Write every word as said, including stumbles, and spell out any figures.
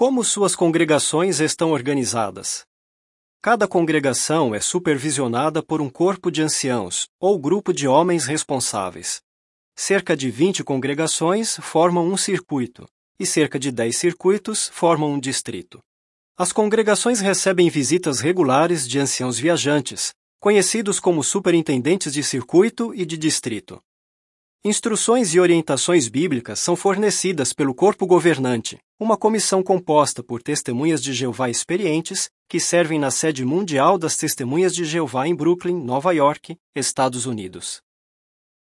Como suas congregações estão organizadas? Cada congregação é supervisionada por um corpo de anciãos, ou grupo de homens responsáveis. Cerca de vinte congregações formam um circuito, e cerca de dez circuitos formam um distrito. As congregações recebem visitas regulares de anciãos viajantes, conhecidos como superintendentes de circuito e de distrito. Instruções e orientações bíblicas são fornecidas pelo corpo governante, uma comissão composta por testemunhas de Jeová experientes que servem na sede mundial das Testemunhas de Jeová em Brooklyn, Nova York, Estados Unidos.